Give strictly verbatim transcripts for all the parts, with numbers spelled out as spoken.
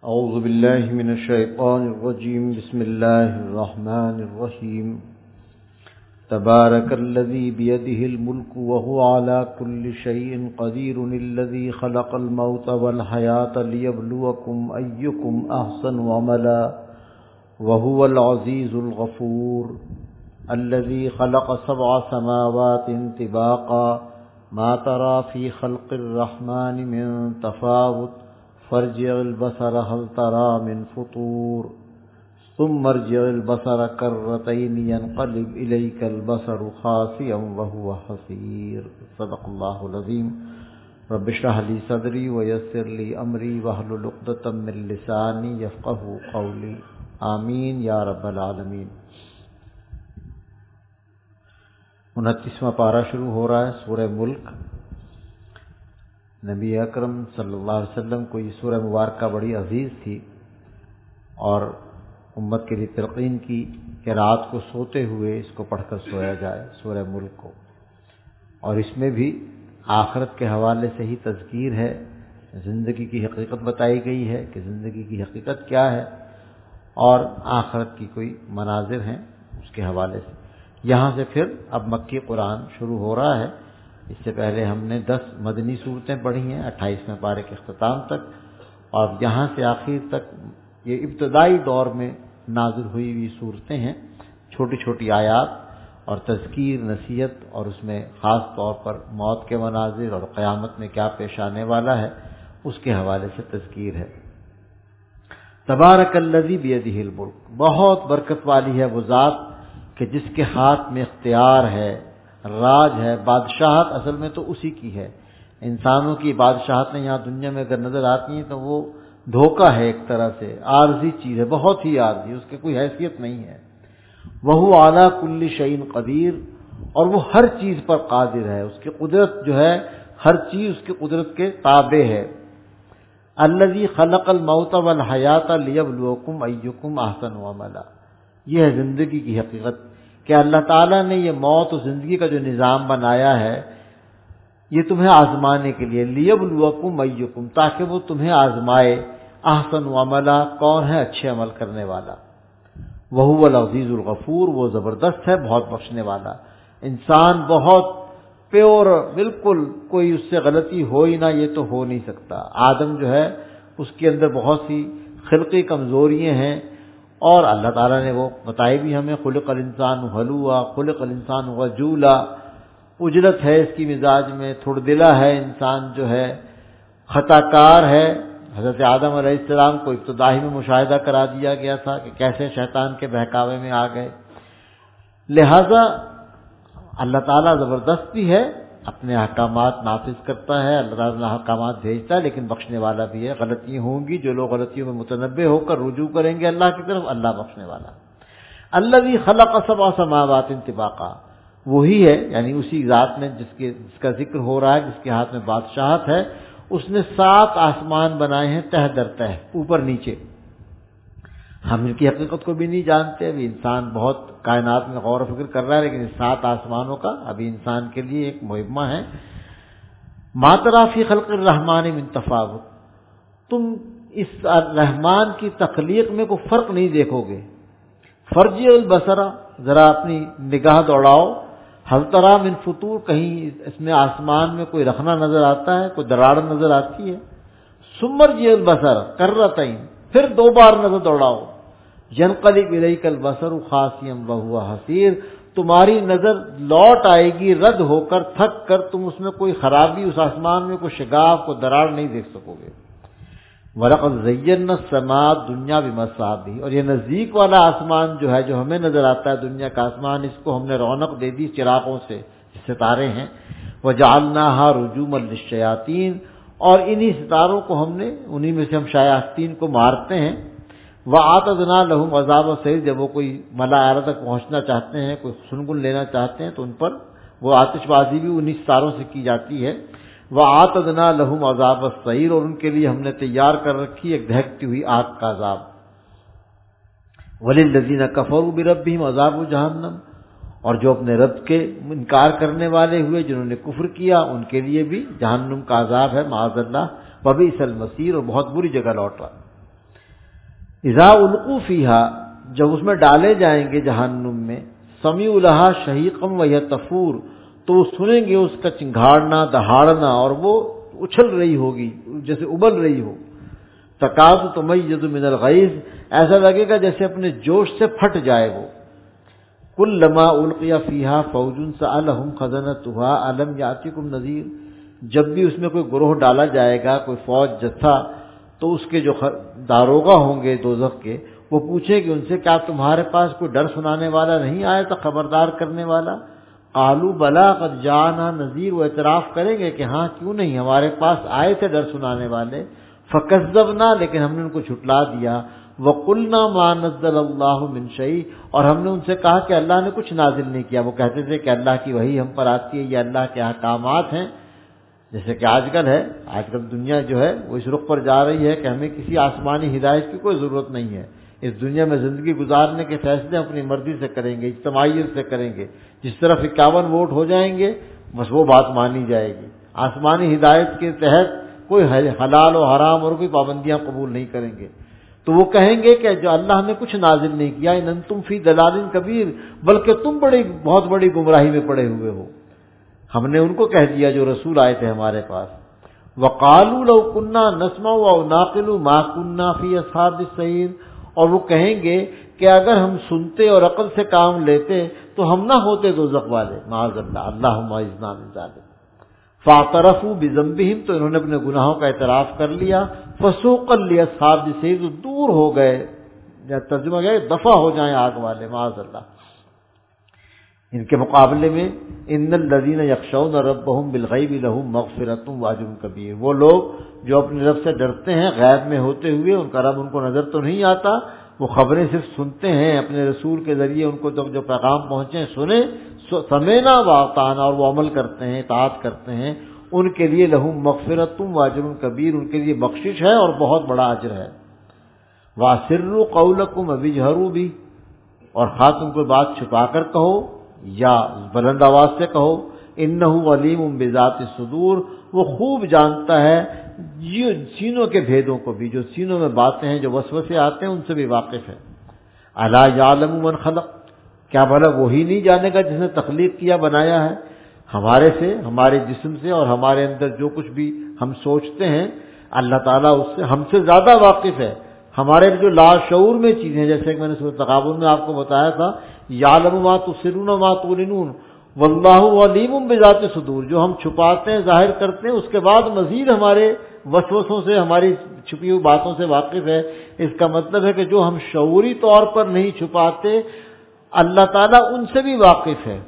اعوذ باللہ من الشیطان الرجیم بسم اللہ الرحمن الرحیم تبارک الذی بیدہ الملک وہو علی کل شیء قدیر الذی خلق الموت والحیاة لیبلوکم ایکم احسن عملا وہو العزیز الغفور الذی خلق سبع سماوات طباقا ما ترى في خلق الرحمن من تفاوت فارجع البصر هل ترى من فطور ثم ارجع البصر كرتين ينقلب إليك البصر خاسئا وهو حسير صدق الله العظيم رب اشرح لي صدري ويسر لي أمري واحلل عقدة من لساني يفقهوا قولي آمين يا رب العالمين۔ انتیسواں پارہ شروع ہو رہا ہے سورہ ملک۔ نبی اکرم صلی اللہ علیہ وسلم کو یہ سورہ مبارکہ بڑی عزیز تھی اور امت کے لیے تلقین کی کہ رات کو سوتے ہوئے اس کو پڑھ کر سویا جائے، سورہ ملک کو۔ اور اس میں بھی آخرت کے حوالے سے ہی تذکیر ہے، زندگی کی حقیقت بتائی گئی ہے کہ زندگی کی حقیقت کیا ہے اور آخرت کی کوئی مناظر ہیں اس کے حوالے سے۔ یہاں سے پھر اب مکی قرآن شروع ہو رہا ہے۔ اس سے پہلے ہم نے دس مدنی صورتیں پڑھی ہیں اٹھائیسویں پارے کے اختتام تک، اور یہاں سے آخر تک یہ ابتدائی دور میں نازل ہوئی ہوئی صورتیں ہیں، چھوٹی چھوٹی آیات اور تذکیر، نصیحت، اور اس میں خاص طور پر موت کے مناظر اور قیامت میں کیا پیش آنے والا ہے اس کے حوالے سے تذکیر ہے۔ تبارک الذی بیدہ الملک، بہت برکت والی ہے وہ ذات کہ جس کے ہاتھ میں اختیار ہے، راج ہے، بادشاہت اصل میں تو اسی کی ہے۔ انسانوں کی بادشاہتیں یہاں دنیا میں اگر نظر آتی ہیں تو وہ دھوکہ ہے، ایک طرح سے عارضی چیز ہے، بہت ہی عارضی، اس کی کوئی حیثیت نہیں ہے۔ وہو علی کل شیء قدیر، اور وہ ہر چیز پر قادر ہے، اس کی قدرت جو ہے ہر چیز اس کی قدرت کے تابع ہے۔ الذی خلق الموت والحیاة لیبلوکم ایکم احسن عملا، یہ ہے زندگی کی حقیقت کہ اللہ تعالیٰ نے یہ موت و زندگی کا جو نظام بنایا ہے یہ تمہیں آزمانے کے لیے، لیبلوکم ایکم، تاکہ وہ تمہیں آزمائے، احسن عملا، کون ہے اچھے عمل کرنے والا۔ وہو العزیز الغفور، وہ زبردست ہے بہت بخشنے والا۔ انسان بہت پیور، بالکل کوئی اس سے غلطی ہو ہی نہ، یہ تو ہو نہیں سکتا۔ آدم جو ہے اس کے اندر بہت سی خلقی کمزوریاں ہیں، اور اللہ تعالیٰ نے وہ بتائی بھی ہمیں، خلق الانسان ہلوعا خلق الانسان غجولا، اجلت ہے اس کی مزاج میں، تھوڑ دلا ہے انسان، جو ہے خطا کار ہے۔ حضرت آدم علیہ السلام کو ابتدائی میں مشاہدہ کرا دیا گیا تھا کہ کیسے شیطان کے بہکاوے میں آ گئے۔ لہذا اللہ تعالیٰ زبردست بھی ہے، اپنے احکامات نافذ کرتا ہے، اللہ تعالیٰ احکامات بھیجتا ہے، لیکن بخشنے والا بھی ہے۔ غلطیاں ہوں گی، جو لوگ غلطیوں میں متنبع ہو کر رجوع کریں گے اللہ کی طرف، اللہ بخشنے والا۔ الذی خلق سبع سماوات طباقا، وہی ہے، یعنی اسی ذات نے جس کے جس کا ذکر ہو رہا ہے، جس کے ہاتھ میں بادشاہت ہے، اس نے سات آسمان بنائے ہیں تہ در تہ، اوپر نیچے۔ ہم ان کی حقیقت کو بھی نہیں جانتے، ابھی انسان بہت کائنات میں غور و فکر کر رہا ہے، لیکن اس سات آسمانوں کا ابھی انسان کے لیے ایک مہمہ ہے۔ ما تری فی خلق الرحمن من تفاوت، تم اس رحمان کی تخلیق میں کوئی فرق نہیں دیکھو گے۔ فرجع البصر، ذرا اپنی نگاہ دوڑاؤ، ہل تری من فطور، کہیں اس میں آسمان میں کوئی رخنا نظر آتا ہے، کوئی دراڑ نظر آتی ہے۔ ثم ارجع البصر کرتین، پھر دو بار نظر دوڑاؤ، ینقلب الیک البصر خاسئا وہو حسیر، تمہاری نظر لوٹ آئے گی رد ہو کر، تھک کر، تم اس میں کوئی خرابی، اس آسمان میں کوئی شگاف، کوئی دراڑ نہیں دیکھ سکو گے۔ وَلَقَدْ زَيَّنَّا السَّمَاءَ الدُّنْيَا بِمَصَابِيحَ، اور یہ نزدیک والا آسمان جو ہے، جو ہمیں نظر آتا ہے دنیا کا آسمان، اس کو ہم نے رونق دے دی چراغوں سے، ستارے ہیں۔ وَجَعَلْنَاهَا رُجُومًا لِلشَّيَاطِينِ، اور انہی ستاروں کو ہم نے، انہی میں سے ہم شیاطین کو مارتے ہیں۔ وَأَعْتَدْنَا لَهُمْ عَذَابَ السَّعِيرِ، جب وہ کوئی ملا اعلیٰ تک پہنچنا چاہتے ہیں، کوئی سنگن لینا چاہتے ہیں، تو ان پر وہ آتش بازی بھی انہی ستاروں سے کی جاتی ہے۔ وَأَعْتَدْنَا لَهُمْ عَذَابَ السَّعِيرِ، اور ان کے لیے ہم نے تیار کر رکھی ایک دہکتی ہوئی آگ کا عذاب۔ وَلِلَّذِينَ كَفَرُوا بِرَبِّهِمْ عَذَابُ جَهَنَّمَ، اور جو اپنے رب کے انکار کرنے والے ہوئے، جنہوں نے کفر کیا، ان کے لیے بھی جہنم کا عذاب ہے، معاذ اللہ۔ وَبِئْسَ الْمَصِيرُ، اور بہت بری جگہ لوٹا۔ اذا القوا فیہا، جب اس میں ڈالے جائیں گے جہنم میں، سمعوا لہا شہیقا وہی تفور، تو وہ سنیں گے اس کا چنگھاڑنا دہاڑنا، اور وہ اچھل رہی ہوگی جیسے ابل رہی ہو. تکاد تمیز من الغیظ، ایسا لگے گا جیسے اپنے جوش سے پھٹ جائے وہ. کلما القی فیہا فوج سألہم خزنتہا الم یاتکم نذیر، جب بھی اس میں کوئی گروہ ڈالا جائے گا، کوئی فوج جتھا، تو اس کے جو داروغہ ہوں گے دوزخ کے، وہ پوچھیں گے ان سے کیا تمہارے پاس کوئی ڈر سنانے والا نہیں آیا تھا، خبردار کرنے والا؟ قالوا بلا قد جاءنا نذیر، وہ اعتراف کریں گے کہ ہاں کیوں نہیں، ہمارے پاس آئے تھے ڈر سنانے والے. فکذبنا، لیکن ہم نے ان کو جھٹلا دیا. وقلنا ما نزل اللہ من شیء، اور ہم نے ان سے کہا کہ اللہ نے کچھ نازل نہیں کیا. وہ کہتے تھے کہ اللہ کی وحی ہم پر آتی ہے، یہ اللہ کے احکامات ہیں. جیسے کہ آج کل ہے، آج کل دنیا جو ہے وہ اس رخ پر جا رہی ہے کہ ہمیں کسی آسمانی ہدایت کی کوئی ضرورت نہیں ہے. اس دنیا میں زندگی گزارنے کے فیصلے اپنی مرضی سے کریں گے، اجتماعیت سے کریں گے. جس طرف اکیاون ووٹ ہو جائیں گے بس وہ بات مانی جائے گی. آسمانی ہدایت کے تحت کوئی حلال و حرام اور کوئی پابندیاں قبول نہیں کریں گے. تو وہ کہیں گے کہ جو اللہ نے کچھ نازل نہیں کیا، ان انتم فی ضلال کبیر، بلکہ تم بڑی بہت بڑی گمراہی میں پڑے ہوئے ہو. ہم نے ان کو کہہ دیا جو رسول آئے تھے ہمارے پاس. وقالوا لو كنا نسمع او نعقل ما كنا فی اصحاب السعیر، اور وہ کہیں گے کہ اگر ہم سنتے اور عقل سے کام لیتے تو ہم نہ ہوتے دوزخ والے. معاذ اللہ، اللہم اعذنا من ذلک. فاعترفوا بذنبہم، تو انہوں نے اپنے گناہوں کا اعتراف کر لیا. فسوقا لاصحاب السعیر، دور ہو گئے، یا ترجمہ گئے دفع ہو جائیں آگ والے. معاذ اللہ. ان کے مقابلے میں ان الذین یخشون ربهم بالغیب لهم مغفرۃ واجر کبیر، وہ لوگ جو اپنے رب سے ڈرتے ہیں غیب میں ہوتے ہوئے، ان کا رب ان کو نظر تو نہیں آتا، وہ خبریں صرف سنتے ہیں اپنے رسول کے ذریعے، ان کو جب جو پیغام پہنچے سنیں، سمینا واطعنا، اور وہ عمل کرتے ہیں، اطاعت کرتے ہیں، ان کے لیے لہم مغفرۃ واجر کبیر، ان کے لیے بخشش ہے اور بہت بڑا اجر ہے. واسروا قولکم وجہروا بہ، اور خواہ تم کوئی بات چھپا کر کہو یا بلند آواز سے کہو. انہ علیم بذات الصدور، وہ خوب جانتا ہے یہ سینوں کے بھیدوں کو بھی، جو سینوں میں باتیں ہیں، جو وسوسے آتے ہیں ان سے بھی واقف ہے. الا یعلم من خلق، کیا بھلا وہی نہیں جانے گا جس نے تخلیق کیا، بنایا ہے. ہمارے سے، ہمارے جسم سے اور ہمارے اندر جو کچھ بھی ہم سوچتے ہیں، اللہ تعالیٰ اس سے ہم سے زیادہ واقف ہے. ہمارے جو لاشعور میں چیزیں، جیسے کہ میں نے سورۃ تغابن میں آپ کو بتایا تھا، یعلم ما تسرون و ما تعلنون واللہ علیم بذات الصدور، جو ہم چھپاتے ہیں ظاہر کرتے ہیں، اس کے بعد مزید ہمارے وسوسوں سے، ہماری چھپی ہوئی باتوں سے واقف ہے. اس کا مطلب ہے کہ جو ہم شعوری طور پر نہیں چھپاتے، اللہ تعالیٰ ان سے بھی واقف ہے.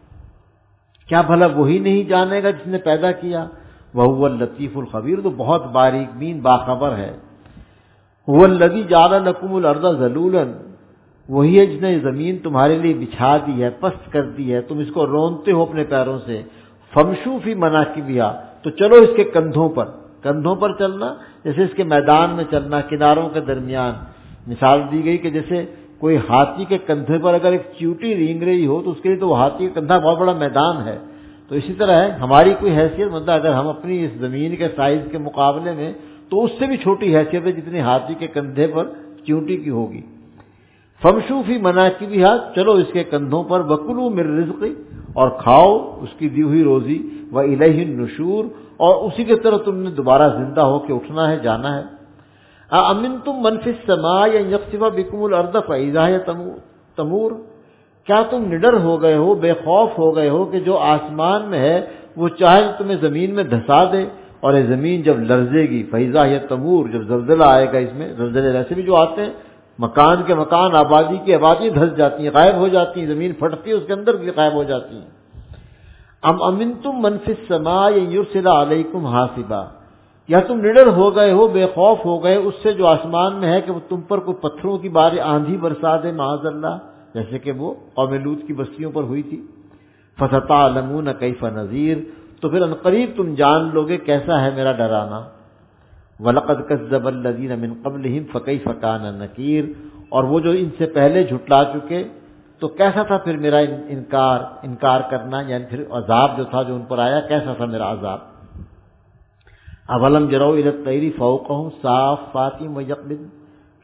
کیا بھلا وہی نہیں جانے گا جس نے پیدا کیا؟ وَهُوَ اللطیف الخبیر، تو بہت باریک بین باخبر ہے. هُوَ الَّذِي جَعَلَ لَكُمُ الْأَرْضَ ذَلُولًا، وہی ہے جس نے زمین تمہارے لیے بچھا دی ہے، پست کر دی ہے، تم اس کو رونتے ہو اپنے پیروں سے. فَامْشُوا فِي مَنَاكِبِهَا، تو چلو اس کے کندھوں پر. کندھوں پر چلنا جیسے اس کے میدان میں چلنا، کناروں کے درمیان. مثال دی گئی کہ جیسے کوئی ہاتھی کے کندھے پر اگر ایک چیوٹی رینگ رہی ہو تو اس کے لیے تو وہ ہاتھی کا کندھا بہت بڑا میدان ہے. تو اسی طرح ہے ہماری کوئی حیثیت، مطلب اگر ہم اپنی اس زمین کے سائز کے مقابلے میں، تو اس سے بھی چھوٹی حیثیت ہے جتنی ہاتھی کے کندھے پر چیونٹی کی ہوگی. فَامْشُوا فِي مَنَاكِبِهَا، چلو اس کے کندھوں پر. وَكُلُوا مِن رِّزْقِهِ، اور کھاؤ اس کی دی ہوئی روزی. وَإِلَيْهِ النُّشُورُ، اور اسی کی طرف تم نے دوبارہ زندہ ہو کے اٹھنا ہے، جانا ہے. أَأَمِنْتُم مَّن فِي السَّمَاءِ أَن يَخْسِفَ بِكُمُ الْأَرْضَ فَإِذَا هِيَ تَمُورُ، کیا تم نڈر ہو گئے ہو، بے خوف ہو گئے ہو کہ جو آسمان میں ہے وہ چاہے تمہیں زمین میں دھسا دے، اور یہ زمین جب لرزے گی، فَإِذَا هِيَ تَمُورُ، جب زلزلہ آئے گا، اس میں زلزلے ایسے بھی جو آتے ہیں، مکان کے مکان، آبادی کی آبادی دھس جاتی ہیں، غائب ہو جاتی ہیں، زمین پھٹتی ہے، اس کے اندر بھی غائب ہو جاتی ہیں. ام امنتم من فی السماء یرسل علیکم حاصبا، یا تم نڈر ہو گئے ہو، بے خوف ہو گئے اس سے جو آسمان میں ہے کہ وہ تم پر کوئی پتھروں کی بارش، آندھی برسا دے، معاذ اللہ، جیسے کہ وہ قوم لوط کی بستیوں پر ہوئی تھی. فستعلمون کیف نذیر، تو پھر عنقریب تم جان لوگے کیسا ہے میرا ڈرانا. وَلَقَدْ كَذَّبَ الَّذِينَ مِن قَبْلِهِمْ فَكَيْفَ كَانَ نَكِيرٌ، اور وہ جو ان سے پہلے جھٹلا چکے تو کیسا تھا پھر میرا انکار انکار کرنا، یعنی پھر عذاب جو تھا جو ان پر آیا کیسا تھا میرا عذاب. اولم یروا الی الطیر فوقہم صافات ویقبضن،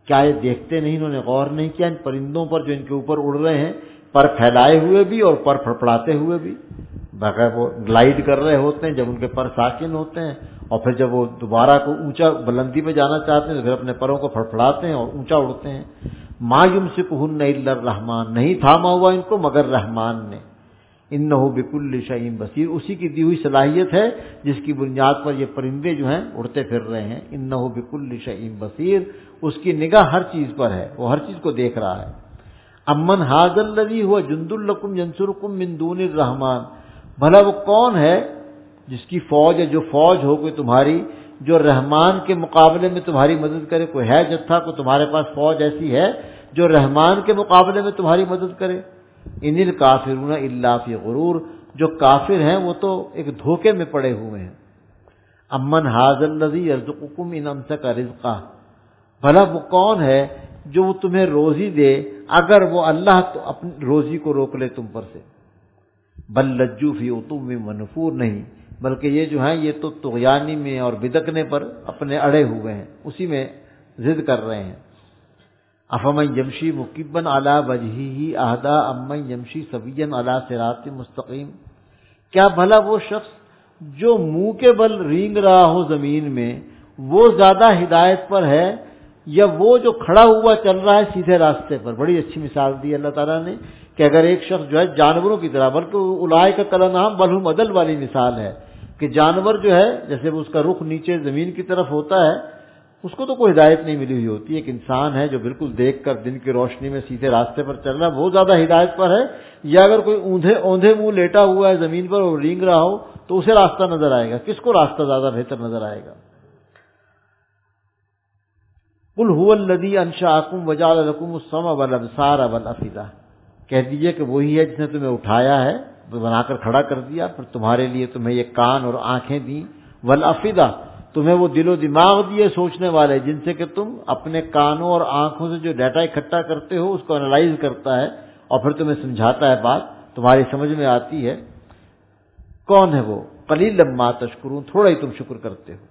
کیا یہ دیکھتے نہیں، انہوں نے غور نہیں کیا ان پرندوں پر جو ان کے اوپر اڑ رہے ہیں، پر پھیلائے ہوئے بھی اور پر پھڑپڑاتے ہوئے بھی؟ بغیر وہ گلائڈ کر رہے ہوتے ہیں جب ان کے پر ساکن ہوتے ہیں، اور پھر جب وہ دوبارہ کو اونچا بلندی پہ جانا چاہتے ہیں تو پھر اپنے پروں کو پھڑپڑاتے ہیں اور اونچا اڑتے ہیں۔ ما یمسکہن الا الرحمن، نہیں تھاما ہوا ان کو مگر رحمان نے۔ انہ بکل شیء بصیر، اسی کی دی ہوئی صلاحیت ہے جس کی بنیاد پر یہ پرندے جو ہیں اڑتے پھر رہے ہیں۔ انہ بکل شیء بصیر، اس کی نگاہ ہر چیز پر ہے، وہ ہر چیز کو دیکھ رہا ہے۔ امن ھذا الذی ھو جند لکم ینصرکم من دون الرحمن، بھلا وہ کون ہے جس کی فوج ہے، جو فوج ہو کوئی تمہاری جو رحمان کے مقابلے میں تمہاری مدد کرے؟ کوئی ہے جتھا کو تمہارے پاس فوج ایسی ہے جو رحمان کے مقابلے میں تمہاری مدد کرے؟ ان الکافرون الا فی غرور، جو کافر ہیں وہ تو ایک دھوکے میں پڑے ہوئے ہیں۔ امن ھذا الذی یرزقکم ان امسک رزقہ، بھلا وہ کون ہے جو وہ تمہیں روزی دے اگر وہ اللہ تو اپنی روزی کو روک لے تم پر سے؟ بل لجوا فی عتو و نفور، نہیں بلکہ یہ جو ہیں یہ تو طغیانی میں اور بدکنے پر اپنے اڑے ہوئے ہیں، اسی میں ضد کر رہے ہیں۔ افمن یمشی مکبا علی وجہہ اہدی امن یمشی سویا علی صراط مستقیم، کیا بھلا وہ شخص جو منہ کے بل رینگ رہا ہو زمین میں وہ زیادہ ہدایت پر ہے یا وہ جو کھڑا ہوا چل رہا ہے سیدھے راستے پر؟ بڑی اچھی مثال دی اللہ تعالیٰ نے کہ اگر ایک شخص جو ہے جانوروں کی طرح، بلکہ اولئک کالانعام بل ھم اضل والی مثال ہے کہ جانور جو ہے جیسے وہ اس کا رخ نیچے زمین کی طرف ہوتا ہے اس کو تو کوئی ہدایت نہیں ملی ہوئی ہوتی، ایک انسان ہے جو بالکل دیکھ کر دن کی روشنی میں سیدھے راستے پر چل رہا ہے وہ زیادہ ہدایت پر ہے، یا اگر کوئی اوندھے اوندھے منہ لیٹا ہوا ہے زمین پر اور رینگ رہا ہو تو اسے راستہ نظر آئے گا؟ کس کو راستہ زیادہ بہتر نظر آئے گا؟ قل هو الذی انشأکم وجعل لکم السمع والابصار والافئدہ، کہہ دیجئے کہ وہی ہے جس نے تمہیں اٹھایا ہے، بنا کر کھڑا کر دیا، پھر تمہارے لیے تمہیں یہ کان اور آنکھیں دیں، والافئدہ، تمہیں وہ دل و دماغ دیے سوچنے والے جن سے کہ تم اپنے کانوں اور آنکھوں سے جو ڈیٹا اکٹھا کرتے ہو اس کو انالائز کرتا ہے اور پھر تمہیں سمجھاتا ہے، بات تمہاری سمجھ میں آتی ہے۔ کون ہے وہ؟ قلیلا ما تشکرون، تھوڑا ہی تم شکر کرتے ہو۔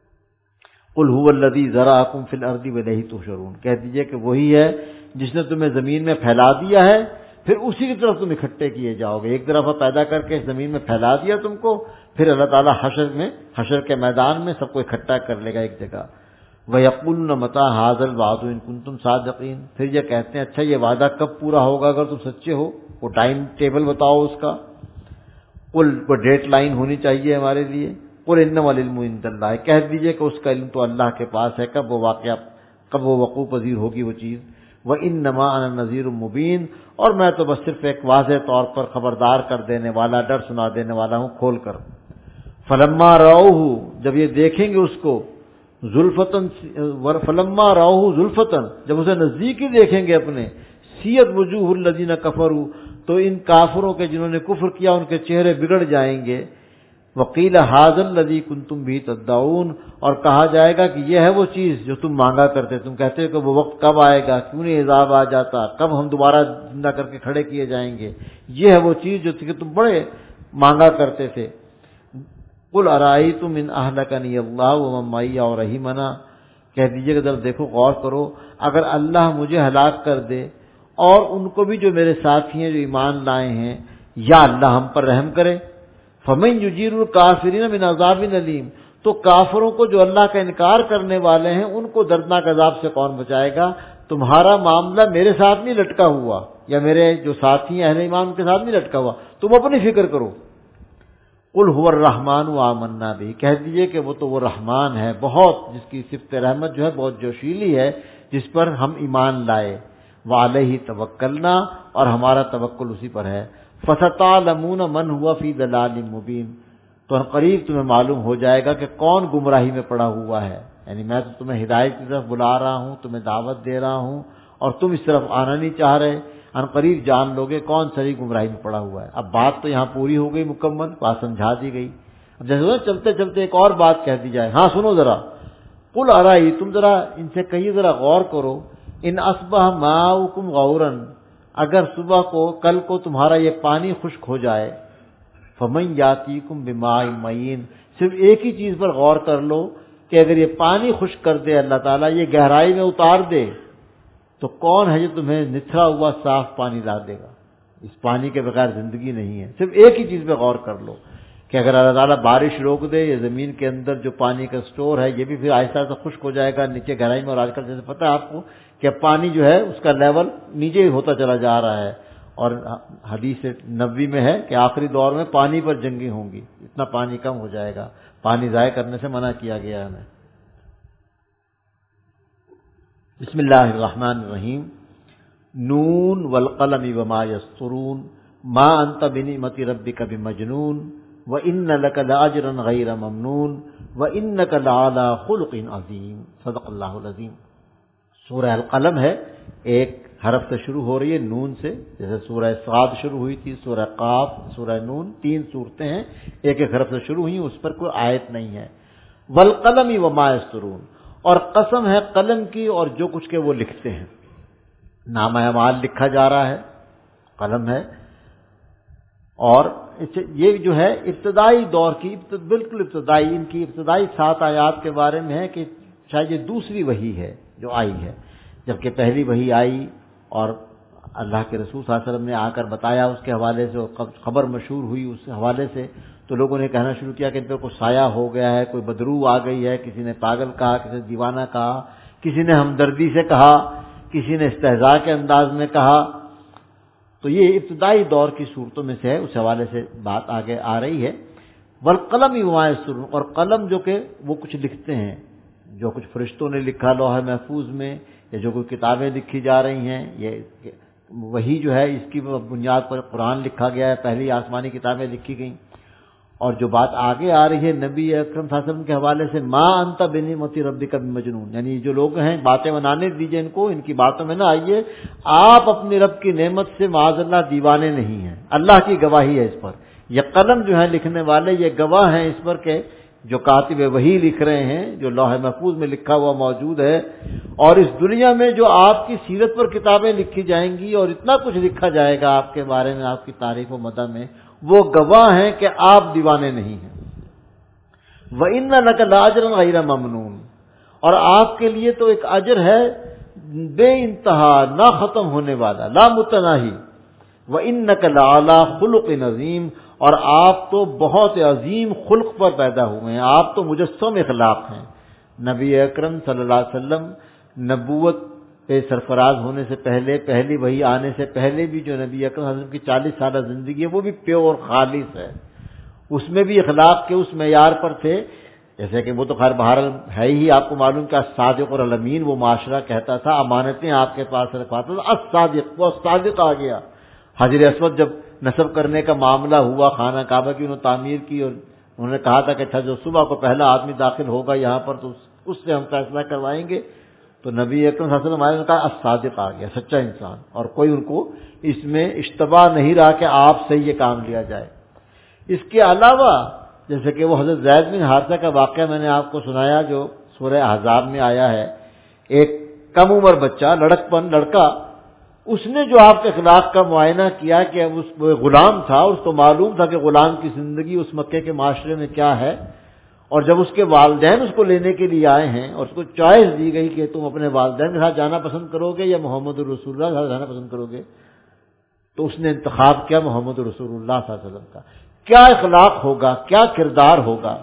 قل هو الذی ذرأکم فی الارض والیہ تحشرون، کہہ دیجئے کہ وہی ہے جس نے تمہیں زمین میں پھیلا دیا ہے پھر اسی کی طرف تم اکٹھے کیے جاؤ گے۔ ایک دفعہ پیدا کر کے زمین میں پھیلا دیا تم کو، پھر اللہ تعالیٰ حشر میں حشر کے میدان میں سب کو اکٹھا کر لے گا ایک جگہ۔ وَيَقُولُونَ مَتَىٰ هَٰذَا الْوَعْدُ إِن كُنتُمْ صَادِقِينَ، پھر یہ کہتے ہیں اچھا یہ وعدہ کب پورا ہوگا اگر تم سچے ہو، وہ ٹائم ٹیبل بتاؤ اس کا، قل وہ ڈیٹ لائن ہونی چاہیے ہمارے لیے۔ قل انما العلم عند اللہ، کہہ دیجئے کہ اس کا علم تو اللہ کے پاس ہے، کب وہ واقعہ کب وہ وقوع پذیر ہوگی وہ چیز۔ وَإِنَّمَا أَنَا نَذِيرٌ مُبِينٌ، اور میں تو بس صرف ایک واضح طور پر خبردار کر دینے والا، ڈر سنا دینے والا ہوں کھول کر۔ فَلَمَّا رَأَوْهُ، جب یہ دیکھیں گے اس کو، زُلْفَةً فَلَمَّا رَأَوْهُ زُلْفَةً، جب اسے نزدیکی دیکھیں گے اپنے، سِیَتْ وُجُوهُ الَّذِينَ كَفَرُوا، تو ان کافروں کے جنہوں نے کفر کیا ان کے چہرے بگڑ جائیں گے۔ وَقِيلَ هَٰذَا الَّذِي كُنتُمْ بِهِ تَدَّعُونَ، اور کہا جائے گا کہ یہ ہے وہ چیز جو تم مانگا کرتے، تم کہتے ہو کہ وہ وقت کب آئے گا، کیوں نہیں عذاب آ جاتا، کب ہم دوبارہ زندہ کر کے کھڑے کیے جائیں گے، یہ ہے وہ چیز جو کہ تم بڑے مانگا کرتے تھے۔ قُلْ أَرَأَيْتُمْ إِنْ أَهْلَكَنِيَ اللَّهُ وَمَن مَّعِيَ أَوْ رَحِمَنَا، کہہ دیجئے کہ ذرا دیکھو غور کرو، اگر اللہ مجھے ہلاک کر دے اور ان کو بھی جو میرے ساتھی ہیں جو ایمان لائے ہیں، یا اللہ ہم پر رحم کرے، فَمَن يُجِيرُ الْكَافِرِينَ مِنْ عَذَابٍ أَلِيمٍ، تو کافروں کو جو اللہ کا انکار کرنے والے ہیں ان کو دردناک عذاب سے کون بچائے گا؟ تمہارا معاملہ میرے ساتھ نہیں لٹکا ہوا، یا میرے جو ساتھی ہیں اہل ایمان ان کے ساتھ نہیں لٹکا ہوا، تم اپنی فکر کرو۔ قُلْ هُوَ الرَّحْمَٰنُ وَآمَنَّا بِهِ، کہہ دیجئے کہ وہ تو وہ رحمان ہے بہت، جس کی صفت رحمت جو ہے بہت جوشیلی ہے، جس پر ہم ایمان لائے۔ وَعَلَيْهِ تَوَكَّلْنَا، اور ہمارا توکل اسی پر ہے۔ فَسَتَعْلَمُونَ مَنْ هُوَ فِي ضَلَالٍ مُّبِينٍ، تو قریب تمہیں معلوم ہو جائے گا کہ کون گمراہی میں پڑا ہوا ہے، یعنی میں تو تمہیں ہدایت کی طرف بلا رہا ہوں، تمہیں دعوت دے رہا ہوں اور تم اس طرف آنا نہیں چاہ رہے، ان قریب جان لوگے کون سری گمراہی میں پڑا ہوا ہے۔ اب بات تو یہاں پوری ہو گئی، مکمل بات سمجھا دی گئی، اب جیسے چلتے چلتے ایک اور بات کہہ دی جائے۔ ہاں سنو ذرا، قل ارائی، تم ذرا ان سے کہیے، ذرا غور کرو، ان اصبح ماؤکم غورا، اگر صبح کو کل کو تمہارا یہ پانی خشک ہو جائے، فمن یاتیکم بماء معین، صرف ایک ہی چیز پر غور کر لو کہ اگر یہ پانی خشک کر دے اللہ تعالیٰ، یہ گہرائی میں اتار دے، تو کون ہے جو تمہیں نتھرا ہوا صاف پانی لا دے گا؟ اس پانی کے بغیر زندگی نہیں ہے۔ صرف ایک ہی چیز پہ غور کر لو کہ اگر اللہ تعالیٰ بارش روک دے یا زمین کے اندر جو پانی کا سٹور ہے یہ بھی پھر آہستہ آہستہ خشک ہو جائے گا نیچے گہرائی میں، اور آج کل جیسے پتہ ہے آپ کو کہ پانی جو ہے اس کا لیول نیچے ہوتا چلا جا رہا ہے، اور حدیث نبوی میں ہے کہ آخری دور میں پانی پر جنگیں ہوں گی، اتنا پانی کم ہو جائے گا، پانی ضائع کرنے سے منع کیا گیا ہے ہمیں۔ بسم اللہ الرحمن الرحیم، نون والقلم وما یسطرون ما انت بنعمت ربک بمجنون وان لک لاجرا غیر ممنون وانک لعلی خلق عظیم، صدق اللہ العظیم۔ سورہ القلم ہے، ایک حرف سے شروع ہو رہی ہے، نون سے، جیسے سورہ صاد شروع ہوئی تھی، سورہ قاف، سورہ نون، تین صورتیں ہیں، ایک ایک حرف سے شروع ہوئی، اس پر کوئی آیت نہیں ہے۔ والقلم وما یسطرون، اور قسم ہے قلم کی اور جو کچھ کے وہ لکھتے ہیں، نامہ اعمال لکھا جا رہا ہے، قلم ہے، اور یہ جو ہے ابتدائی دور کی بالکل ابتدائی ان کی ابتدائی سات آیات کے بارے میں ہے کہ شاید یہ دوسری وحی ہے جو آئی ہے، جبکہ پہلی وحی آئی اور اللہ کے رسول صلی اللہ علیہ وسلم نے آ کر بتایا اس کے حوالے سے، خبر مشہور ہوئی اس حوالے سے، تو لوگوں نے کہنا شروع کیا کہ ان پہ کوئی سایہ ہو گیا ہے، کوئی بدرو آ گئی ہے، کسی نے پاگل کہا، کسی نے دیوانہ کہا، کسی نے ہمدردی سے کہا، کسی نے استہزاء کے انداز میں کہا۔ تو یہ ابتدائی دور کی صورتوں میں سے ہے، اس حوالے سے بات آگے آ رہی ہے۔ والقلم وما یسطرون، اور قلم جو کہ وہ کچھ لکھتے ہیں، جو کچھ فرشتوں نے لکھا لوح محفوظ میں، یا جو کوئی کتابیں لکھی جا رہی ہیں، یہ وہی جو ہے اس کی بنیاد پر قرآن لکھا گیا ہے، پہلی آسمانی کتابیں لکھی گئیں۔ اور جو بات آگے آ رہی ہے نبی اکرم صلی اللہ علیہ وسلم کے حوالے سے، ما انت بنعمت ربک بمجنون، یعنی جو لوگ ہیں باتیں بنانے دیجئے ان کو، ان کی باتوں میں نہ آئیے، آپ اپنی رب کی نعمت سے معاذ اللہ دیوانے نہیں ہیں، اللہ کی گواہی ہے اس پر۔ یہ قلم جو ہے لکھنے والے یہ گواہ ہیں اس پر کہ جو کاتب وحی لکھ رہے ہیں، جو لوح محفوظ میں لکھا ہوا موجود ہے، اور اس دنیا میں جو آپ کی سیرت پر کتابیں لکھی جائیں گی اور اتنا کچھ لکھا جائے گا آپ کے بارے میں، آپ کی تعریف و مدح میں، وہ گواہ ہیں کہ آپ دیوانے نہیں ہیں۔ وَإِنَّ لَكَ لَأَجْرًا غَيْرَ مَمْنُونٍ، اور آپ کے لیے تو ایک اجر ہے بے انتہا، نہ ختم ہونے والا، لا متناہی۔ وَإِنَّكَ لَعَلَىٰ خُلُقٍ عَظِيمٍ، اور آپ تو بہت عظیم خلق پر پیدا ہوئے ہیں، آپ تو مجسم اخلاق ہیں۔ نبی اکرم صلی اللہ علیہ وسلم نبوت پہ سرفراز ہونے سے پہلے، پہلی وحی آنے سے پہلے بھی جو نبی اکرم صلی اللہ علیہ وسلم کی چالیس سالہ زندگی ہے وہ بھی پیور خالص ہے، اس میں بھی اخلاق کے اس معیار پر تھے، جیسے کہ وہ تو خیر بہرحال ہے ہی، آپ کو معلوم کہ الصادق اور الامین وہ معاشرہ کہتا تھا، امانتیں آپ کے پاس رکھواتا تھا، الصادق، وہ صادق آ گیا۔ حجر اسود جب نصب کرنے کا معاملہ ہوا، خانہ کعبہ کی انہوں نے تعمیر کی، اور انہوں نے کہا تھا کہ اچھا جو صبح کو پہلا آدمی داخل ہوگا یہاں پر تو اس سے ہم فیصلہ کروائیں گے، تو نبی اکرم صلی اللہ علیہ وسلم نے کہا الصادق آ گیا، سچا انسان، اور کوئی ان کو اس میں اشتباہ نہیں رہا کہ آپ سے یہ کام لیا جائے۔ اس کے علاوہ جیسے کہ وہ حضرت زید بن حارثہ کا واقعہ میں نے آپ کو سنایا جو سورہ احزاب میں آیا ہے، ایک کم عمر بچہ، لڑکپن لڑکا، اس نے جو آپ کے اخلاق کا معائنہ کیا کہ اب اس غلام تھا، اس کو معلوم تھا کہ غلام کی زندگی اس مکے کے معاشرے میں کیا ہے، اور جب اس کے والدین اس کو لینے کے لیے آئے ہیں اور اس کو چوائس دی گئی کہ تم اپنے والدین کے ساتھ جانا پسند کرو گے یا محمد الرسول اللہ کے ساتھ جانا پسند کرو گے، تو اس نے انتخاب کیا محمد الرسول اللہ صلی اللہ علیہ وسلم کا۔ کیا اخلاق ہوگا، کیا کردار ہوگا،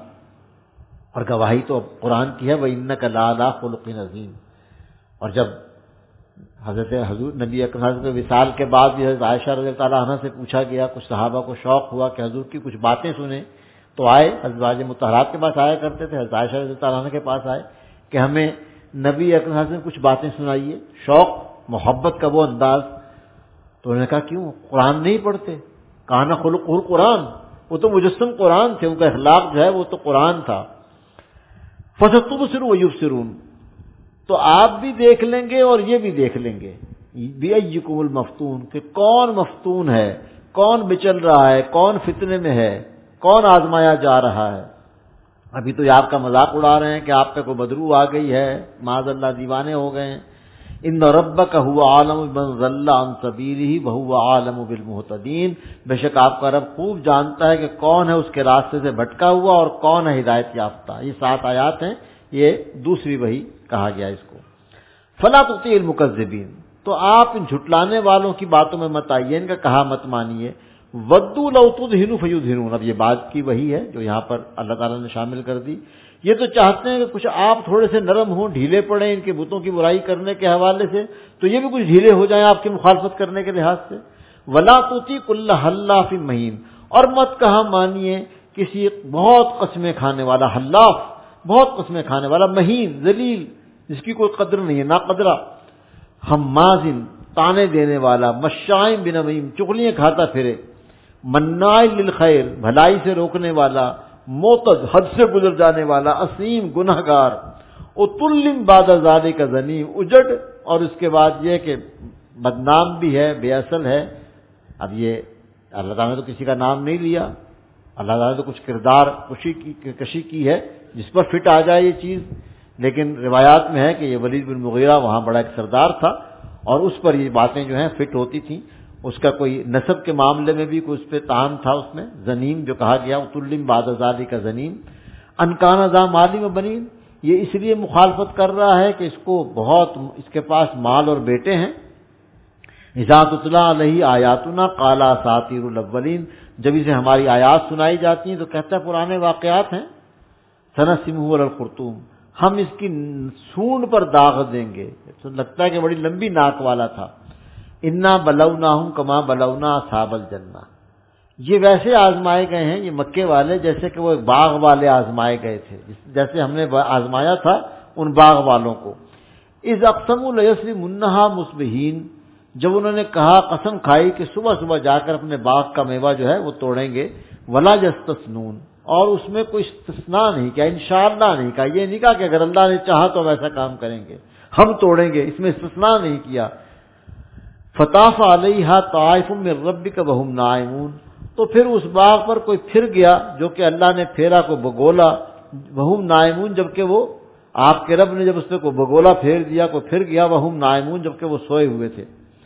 اور گواہی تو قرآن کی ہے، وَإِنَّكَ لَعَلَىٰ خُلُقٍ عَظِيمٍ۔ اور جب حضرت حضور نبی اکرم صلی اللہ علیہ وسلم کے وصال کے بعد بھی حضرت عائشہ رضی اللہ عنہا سے پوچھا گیا، کچھ صحابہ کو شوق ہوا کہ حضور کی کچھ باتیں سنیں، تو آئے ازواج مطہرات کے پاس آیا کرتے تھے، حضرت عائشہ رضی اللہ عنہا کے پاس آئے کہ ہمیں نبی اکرم صلی اللہ علیہ وسلم کچھ باتیں سنائیے، شوق محبت کا وہ انداز۔ تو انہوں نے کہا کیوں قرآن نہیں پڑھتے؟ کانا خلقہ القرآن، وہ تو مجسم قرآن تھے، ان کا اخلاق جو ہے وہ تو قرآن تھا۔ فَسَتُبْصِرُ وَيُبْصِرُونَ، تو آپ بھی دیکھ لیں گے اور یہ بھی دیکھ لیں گے، بِأَيِّكُمُ الْمَفْتُونُ، کہ کون مفتون ہے، کون بچل رہا ہے، کون فتنے میں ہے، کون آزمایا جا رہا ہے۔ ابھی تو یہ آپ کا مذاق اڑا رہے ہیں کہ آپ پہ کوئی بدرو آ گئی ہے، معاذ اللہ دیوانے ہو گئے ہیں۔ ان ربک هو عالم بمن ضل عن سبیلہ وهو عالم بالمہتدین، بے شک آپ کا رب خوب جانتا ہے کہ کون ہے اس کے راستے سے بھٹکا ہوا اور کون ہے ہدایت یافتہ۔ یہ سات آیات ہیں، یہ دوسری وحی کہا گیا اس کو۔ فلا تطیع المکذبین، تو آپ ان جھٹلانے والوں کی باتوں میں مت آئیے، ان کا کہا مت مانیے۔ ودوا لو تدہنوا فیدہنون، اب یہ بات کی وہی ہے جو یہاں پر اللہ تعالیٰ نے شامل کر دی۔ یہ تو چاہتے ہیں کہ کچھ آپ تھوڑے سے نرم ہوں، ڈھیلے پڑیں ان کے بتوں کی برائی کرنے کے حوالے سے، تو یہ بھی کچھ ڈھیلے ہو جائیں آپ کی مخالفت کرنے کے لحاظ سے۔ ولا تطیع کل حلاف مہین، اور مت کہا مانیے کسی بہت قسمیں کھانے والا، حلاف بہت قسمیں کھانے والا، مہین ذلیل جس کی کوئی قدر نہیں ہے، نا قدرہ، ہمازن تانے دینے والا، مشاء بنمیم چغلیاں کھاتا پھرے، مناع للخیر بھلائی سے روکنے والا، معتد حد سے گزر جانے والا، اسیم گنہگار، اتل بعد ذالک ذنیم اجڑ، اور اس کے بعد یہ کہ بدنام بھی ہے، بے اصل ہے۔ اب یہ اللہ تعالیٰ نے تو کسی کا نام نہیں لیا، اللہ تعالیٰ نے تو کچھ کردار کشی کی کشی کی ہے جس پر فٹ آ جائے یہ چیز، لیکن روایات میں ہے کہ یہ ولید بن مغیرہ وہاں بڑا ایک سردار تھا اور اس پر یہ باتیں جو ہیں فٹ ہوتی تھیں۔ اس کا کوئی نسب کے معاملے میں بھی کوئی اس پہ تان تھا، اس میں زنیم جو کہا گیا، اتلم بعد ذالک زنیم، انکان ذا مال و بنین، یہ اس لیے مخالفت کر رہا ہے کہ اس کو بہت اس کے پاس مال اور بیٹے ہیں۔ اذا تتلی علیہ آیاتنا قال اساطیر الاولین، جب اسے ہماری آیات سنائی جاتی ہیں تو کہتا ہے پرانے واقعات ہیں۔ سنسمہ علی الخرطوم، ہم اس کی سونڈ پر داغ دیں گے، تو لگتا ہے کہ بڑی لمبی ناک والا تھا۔ انا بلوناہم کما بلونا اصحاب الجنہ، یہ ویسے آزمائے گئے ہیں یہ مکے والے جیسے کہ وہ ایک باغ والے آزمائے گئے تھے، جیسے ہم نے آزمایا تھا ان باغ والوں کو۔ اذ اقسموا لیصرمنھا مصبحین، جب انہوں نے کہا قسم کھائی کہ صبح صبح جا کر اپنے باغ کا میوہ جو ہے وہ توڑیں گے، ولا یستثنون، اور اس میں کوئی استثناء نہیں کیا، انشاءاللہ نہیں کہا، یہ نہیں کہا کہ اگر اللہ نے چاہا تو ہم ایسا کام کریں گے، ہم توڑیں گے، اس میں استثناء نہیں کیا۔ فطاف علیہا طائف من ربک وہم نائمون، تو پھر اس باغ پر کوئی پھر گیا جو کہ اللہ نے پھیرا کو بگولا، وہم نائمون، جبکہ وہ آپ کے رب نے جب اس پہ کو بگولا پھیر دیا، کو پھر گیا، وہم نائمون، جبکہ وہ سوئے ہوئے تھے۔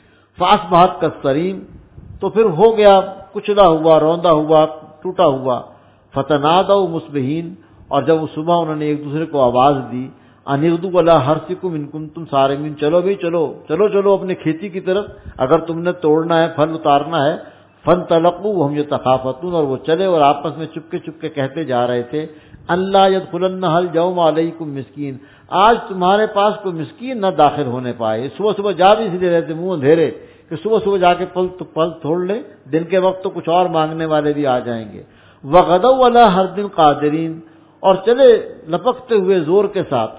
فاصبحت کالصریم، تو پھر ہو گیا کچلا ہوا، روندا ہوا، ٹوٹا ہوا۔ فتنادوا مصبحین، اور جب وہ صبح انہوں نے ایک دوسرے کو آواز دی، ان اغدوا علی حرثکم ان کنتم صارمین، چلو بھی چلو چلو چلو اپنے کھیتی کی طرف اگر تم نے توڑنا ہے، پھل اتارنا ہے۔ فانطلقوا وهم يتخافتون، اور وہ چلے اور آپس میں چپکے چپکے کہتے جا رہے تھے، اللہ يدخلنها اليوم علیکم مسکین، آج تمہارے پاس کوئی مسکین نہ داخل ہونے پائے۔ صبح صبح جا بھی اس لیے رہتے منہ اندھیرے کہ صبح صبح جا کے پھل تو پھل توڑ لے، دن کے وقت تو کچھ اور مانگنے والے بھی آ جائیں گے۔ وغدوا علی حرد قادرین، اور چلے لپکتے ہوئے زور کے ساتھ،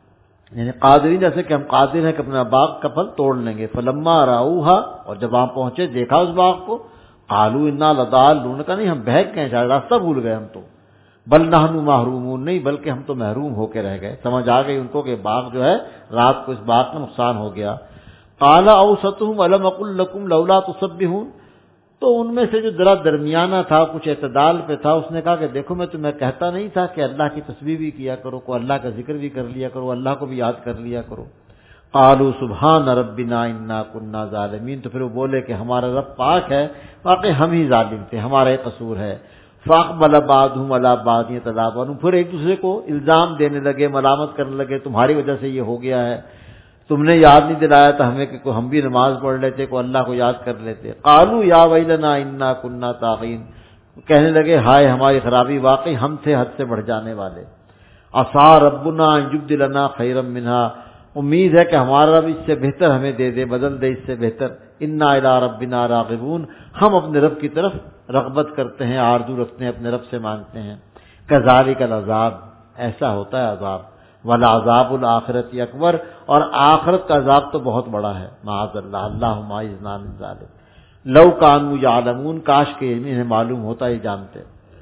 یعنی قادرین جیسے کہ ہم قادر ہیں کہ اپنا باغ کا پھل توڑ لیں گے۔ فلما راؤہا، اور جب وہاں پہنچے دیکھا اس باغ کو، قالوا انا لضالون، کا نہیں ہم بہک گئے، شاید راستہ بھول گئے ہم تو، بل نحن محرومون، نہیں بلکہ ہم تو محروم ہو کے رہ گئے، سمجھ آ گئی ان کو کہ باغ جو ہے رات کو اس باغ کا نقصان ہو گیا۔ قال اوسطهم الم اقل لكم لولا تسبحون، تو ان میں سے جو ذرا درمیانہ تھا، کچھ اعتدال پہ تھا، اس نے کہا کہ دیکھو میں تمہیں کہتا نہیں تھا کہ اللہ کی تسبیح بھی کیا کرو، کو اللہ کا ذکر بھی کر لیا کرو، اللہ کو بھی یاد کر لیا کرو۔ قالوا سبحان ربنا انا كنا ظالمین، تو پھر وہ بولے کہ ہمارا رب پاک ہے، واقعی ہم ہی ظالم تھے، ہمارا یہ قصور ہے۔ فاقبل بعضهم على بعض يتلاومون، پھر ایک دوسرے کو الزام دینے لگے، ملامت کرنے لگے، تمہاری وجہ سے یہ ہو گیا ہے، تم نے یاد نہیں دلایا تھا ہمیں کہ کوئی ہم بھی نماز پڑھ لیتے، کوئی اللہ کو یاد کر لیتے۔ قالوا یا ویلنا انا كنا طاغین، کہنے لگے ہائے ہماری خرابی، واقعی ہم تھے حد سے بڑھ جانے والے۔ عسى ربنا ان يبدلنا خيرا منها، امید ہے کہ ہمارا رب اس سے بہتر ہمیں دے دے، بدل دے اس سے بہتر۔ انا الى ربنا راغبون، ہم اپنے رب کی طرف رغبت کرتے ہیں، آرزو رکھتے ہیں، اپنے رب سے مانگتے ہیں۔ کذالک العذاب، ایسا ہوتا ہے عذاب۔ والعذاب الآخرت اکبر، اور آخرت کا عذاب تو بہت بڑا ہے، معاذ اللہ، اللہم اعذنا من ذلک۔ لو کانوا یعلمون، کاش کہ انہیں معلوم ہوتا، یہ جانتے۔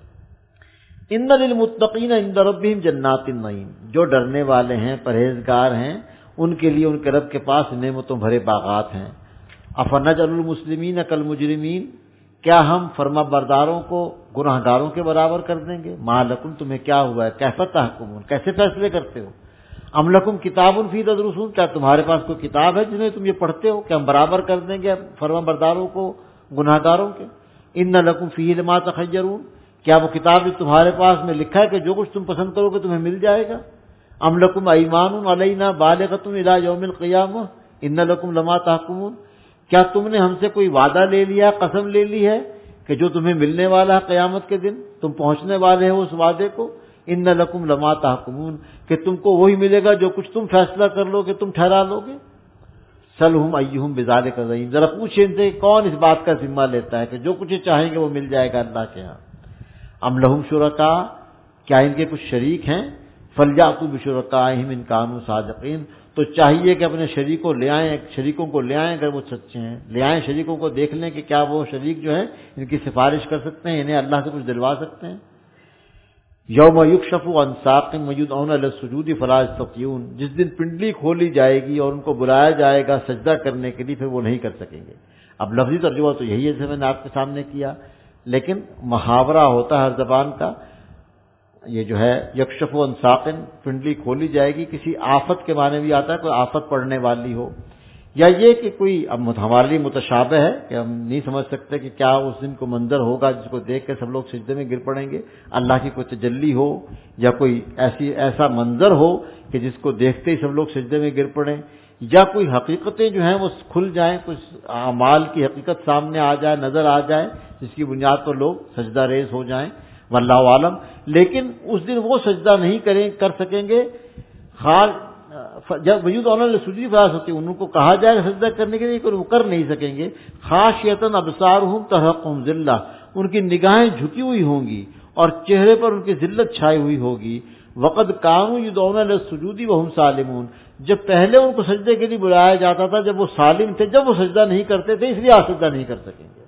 ان للمتقین عند ربہم جنات النعیم، جو ڈرنے والے ہیں، پرہیزگار ہیں، ان کے لیے ان کے رب کے پاس نعمتوں بھرے باغات ہیں۔ افنجعل المسلمین کالمجرمین، کیا ہم فرما برداروں کو گناہ گاروں کے برابر کر دیں گے؟ ما لکم، تمہیں کیا ہوا ہے؟ کیف تحکمون، کیسے فیصلے کرتے ہو؟ ام لکم کتاب فی تدرسون، کیا تمہارے پاس کوئی کتاب ہے جنہیں تم یہ پڑھتے ہو کہ ہم برابر کر دیں گے فرما برداروں کو گناہ گاروں کے؟ ان لکم فیہ لما تخیرون، کیا وہ کتاب جو تمہارے پاس میں لکھا ہے کہ جو کچھ تم پسند کرو گے تمہیں مل جائے گا؟ ام لکم ایمان علینا بالغۃ الی یوم القیامہ، ان لکم لما تحکمون، کیا تم نے ہم سے کوئی وعدہ لے لیا، قسم لے لی ہے کہ جو تمہیں ملنے والا ہے قیامت کے دن تم پہنچنے والے ہو اس وعدے کو؟ ان لکم لما تحکمون، کہ تم کو وہی ملے گا جو کچھ تم فیصلہ کر لو گے، تم ٹھہرا لو گے۔ سلہم ایہم بذالک زعیم، ذرا پوچھیں ان سے کون اس بات کا ذمہ لیتا ہے کہ جو کچھ چاہیں گے وہ مل جائے گا اللہ کے ہاں۔ ام لہم شرکاء، کیا ان کے کچھ شریک ہیں؟ فلیاتوا بشرکائہم ان کانوا صادقین، تو چاہیے کہ اپنے شریکوں لے آئیں، شریکوں کو لے آئیں اگر وہ سچے ہیں، لے آئیں شریکوں کو، دیکھ لیں کہ کیا وہ شریک جو ہیں ان کی سفارش کر سکتے ہیں، انہیں اللہ سے کچھ دلوا سکتے ہیں۔ یوم یکشف عن ساق ویدعون الی السجود فلا یستطیعون، جس دن پنڈلی کھولی جائے گی اور ان کو بلایا جائے گا سجدہ کرنے کے لیے، پھر وہ نہیں کر سکیں گے۔ اب لفظی ترجمہ تو یہی ہے جیسے میں نے آپ کے سامنے کیا، لیکن محاورہ ہوتا ہے ہر زبان کا، یہ جو ہے یکشف عن ساق، پنڈلی کھولی جائے گی، کسی آفت کے معنی بھی آتا ہے، کوئی آفت پڑنے والی ہو، یا یہ کہ کوئی اب ہمارے لیے متشابہ ہے کہ ہم نہیں سمجھ سکتے کہ کیا اس دن کو منظر ہوگا جس کو دیکھ کے سب لوگ سجدے میں گر پڑیں گے، اللہ کی کوئی تجلی ہو یا کوئی ایسی ایسا منظر ہو کہ جس کو دیکھتے ہی سب لوگ سجدے میں گر پڑیں، یا کوئی حقیقتیں جو ہیں وہ کھل جائیں، کچھ اعمال کی حقیقت سامنے آ جائے، نظر آ جائے، جس کی بنیاد پر لوگ سجدہ ریز ہو جائیں، واللہ عالم۔ لیکن اس دن وہ سجدہ نہیں کریں کر سکیں گے، خال جب وجود آنر سجدی فراس ہوتی ان کو کہا جائے گا سجدہ کرنے کے لیے وہ کر نہیں سکیں گے۔ خاشیتاً ابصارہم ترہقہم ذلہ، ان کی نگاہیں جھکی ہوئی ہوں گی اور چہرے پر ان کی ذلت چھائی ہوئی ہوگی۔ وقد کانوا یدعون الی السجود وہم سالمون، جب پہلے ان کو سجدے کے لیے بلایا جاتا تھا جب وہ سالم تھے، جب وہ سجدہ نہیں کرتے تھے، اس لیے آج سجدہ نہیں کر سکیں گے۔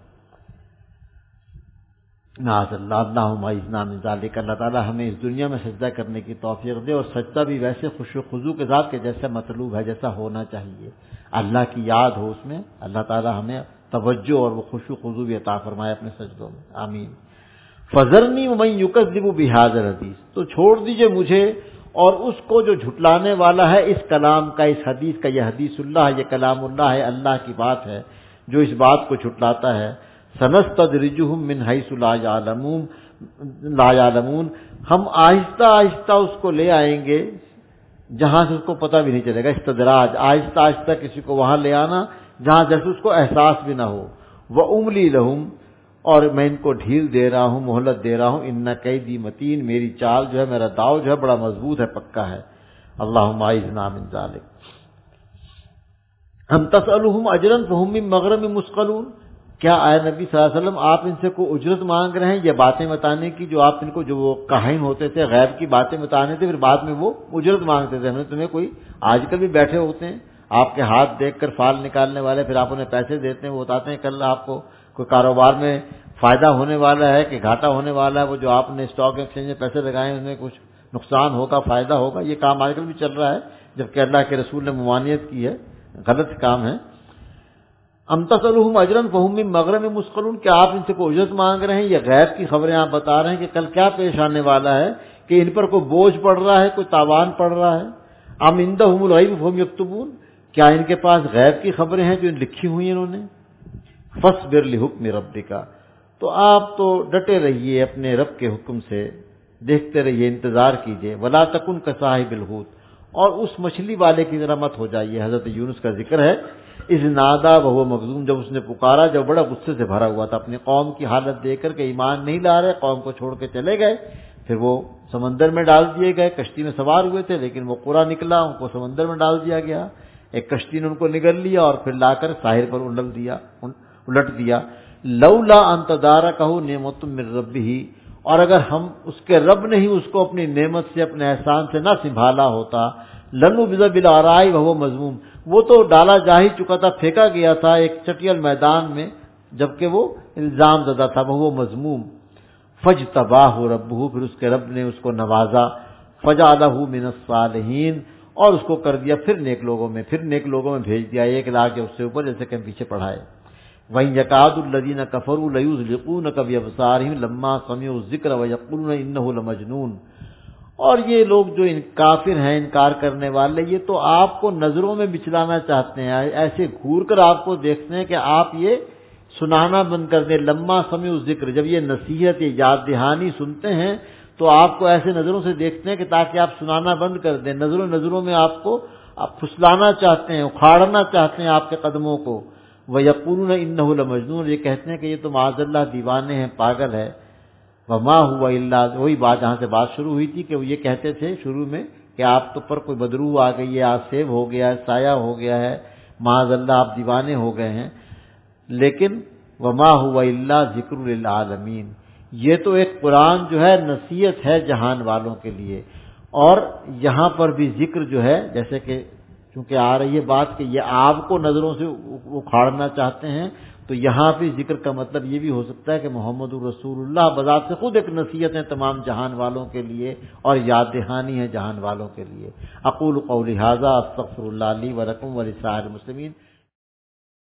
معاذ اللہ، اللہم اعذنا من ذلک، اللہ تعالیٰ ہمیں اس دنیا میں سجدہ کرنے کی توفیق دے، اور سجدہ بھی ویسے خوش و خضوع کے ساتھ کہ جیسا مطلوب ہے، جیسا ہونا چاہیے، اللہ کی یاد ہو اس میں۔ اللہ تعالیٰ ہمیں توجہ اور وہ خوش و خضوع بھی عطا فرمائے اپنے سجدوں میں، آمین۔ فذرنی ومن یکذب بہذا الحدیث، تو چھوڑ دیجئے مجھے اور اس کو جو جھٹلانے والا ہے اس کلام کا، اس حدیث کا۔ یہ حدیث اللہ، یہ کلام اللہ ہے، اللہ کی بات ہے، جو اس بات کو جھٹلاتا ہے۔ سنستدرجہم من حیث لا یعلمون لا یعلمون، ہم آہستہ آہستہ اس کو لے آئیں گے جہاں سے اس کو پتہ بھی نہیں چلے گا۔ استدراج، آہستہ آہستہ کسی کو وہاں لے آنا جہاں جیسے اس کو احساس بھی نہ ہو۔ واملی لہم، اور میں ان کو ڈھیل دے رہا ہوں، مہلت دے رہا ہوں۔ ان کیدی متین، میری چال جو ہے، میرا داؤ جو ہے بڑا مضبوط ہے، پکا ہے۔ اللہم اعذنا من ذلک۔ ہم تسألہم اجرا فہم من مغرم مثقلون، کیا آئے نبی صلی اللہ علیہ وسلم آپ ان سے کوئی اجرت مانگ رہے ہیں یہ باتیں بتانے کی، جو آپ ان کو جو وہ کاہن ہوتے تھے، غیب کی باتیں بتانے تھے، پھر بعد میں وہ اجرت مانگتے تھے؟ ہم نے تمہیں کوئی، آج کل بھی بیٹھے ہوتے ہیں آپ کے ہاتھ دیکھ کر فال نکالنے والے، پھر آپ انہیں پیسے دیتے ہیں، وہ بتاتے ہیں کل آپ کو کوئی کاروبار میں فائدہ ہونے والا ہے کہ گھاٹا ہونے والا ہے، وہ جو آپ نے اسٹاک ایکسچینج میں پیسے لگائے ان میں کچھ نقصان ہوگا، فائدہ ہوگا۔ یہ کام آج کل بھی چل رہا ہے، جبکہ اللہ کے رسول نے ممانعت کی ہے، غلط کام ہے۔ ام تسألہم اجرا فہم من مغرم مثقلون، کیا آپ ان سے کوئی اجرت مانگ رہے ہیں؟ یہ غیب کی خبریں آپ بتا رہے ہیں کہ کل کیا پیش آنے والا ہے، کہ ان پر کوئی بوجھ پڑ رہا ہے، کوئی تاوان پڑ رہا ہے۔ ام عندہم الغیب فہم یکتبون، کیا ان کے پاس غیب کی خبریں ہیں جو لکھی ہوئی ہیں انہوں نے؟ فاصبر لحکم ربک، تو آپ تو ڈٹے رہیے اپنے رب کے حکم سے، دیکھتے رہیے، انتظار کیجیے۔ ولا تکن کصاحب الحوت، اور اس مچھلی والے کی طرح مت ہو جائیے۔ حضرت یونس کا ذکر ہے، اذ نادا وہو مغزوم، جب اس نے پکارا جب بڑا غصے سے بھرا ہوا تھا، اپنی قوم کی حالت دیکھ کر کے ایمان نہیں لا رہے، قوم کو چھوڑ کے چلے گئے، پھر وہ سمندر میں ڈال دیے گئے، کشتی میں سوار ہوئے تھے لیکن وہ قرا نکلا، ان کو سمندر میں ڈال دیا گیا، ایک کشتی نے ان کو نگل لیا اور پھر لا کر ساحل پر الٹ دیا الٹ دیا لولا ان تدارکہ نعمت من ربہ، اور اگر ہم اس کے رب نے ہی اس کو اپنی نعمت سے، اپنے احسان سے نہ سنبھالا ہوتا، لنبذ بالعراء وهو مذموم، وہ تو ڈالا جا ہی چکا تھا، پھینکا گیا تھا ایک چٹیل میدان میں، جبکہ وہ الزام زدہ تھا، وہ مذموم۔ فاجتباہ ربہ، پھر اس کے رب نے اس کو نوازا، فجعلہ من الصالحین، اور اس کو کر دیا پھر نیک لوگوں میں، پھر نیک لوگوں میں بھیج دیا، ایک لاکھ اس سے اوپر، جیسے کہ ہم پیچھے پڑھائے۔ وَإِن يَكَادُ الَّذِينَ كَفَرُوا لَيُزْلِقُونَكَ بِأَبْصَارِهِمْ لَمَّا سَمِعُوا الذِّكْرَ وَيَقُولُونَ إِنَّهُ لَمَجْنُونٌ، اور یہ لوگ جو ان کافر ہیں، انکار کرنے والے، یہ تو آپ کو نظروں میں بچلانا چاہتے ہیں، ایسے گھور کر آپ کو دیکھتے ہیں کہ آپ یہ سنانا بند کر دیں۔ لما سمعوا الذکر، جب یہ نصیحت، یہ یاد دہانی سنتے ہیں تو آپ کو ایسے نظروں سے دیکھتے ہیں کہ تاکہ آپ سنانا بند کر دیں، نظروں نظروں میں آپ کو آپ پھسلانا چاہتے ہیں، اکھاڑنا چاہتے ہیں آپ کے قدموں کو. وَيَقُولُونَ إِنَّهُ لَمَجْنُونٌ، یہ کہتے ہیں کہ یہ تو معاذ اللہ دیوانے ہیں، پاگل ہے. وَمَا هُوَ إِلَّا، وہی بات جہاں سے بات شروع ہوئی تھی کہ وہ یہ کہتے تھے شروع میں کہ آپ تو پر کوئی بدرو آ گئی ہے، آسیب ہو گیا ہے، سایہ ہو گیا ہے، معاذ اللہ آپ دیوانے ہو گئے ہیں. لیکن وَمَا هُوَ إِلَّا ذِكْرٌ لِلْعَالَمِينَ، یہ تو ایک قرآن جو ہے نصیحت ہے جہان والوں کے لیے. اور یہاں پر بھی ذکر جو ہے، جیسے کہ چونکہ آ رہی ہے بات کہ یہ آپ کو نظروں سے اکھاڑنا چاہتے ہیں، تو یہاں بھی ذکر کا مطلب یہ بھی ہو سکتا ہے کہ محمد الرسول اللہ بذات سے خود ایک نصیحت ہے تمام جہان والوں کے لیے اور یاد دہانی ہے جہان والوں کے لیے. اقول قولی ھذا استغفر اللہ لی ولکم ولسائر المسلمین.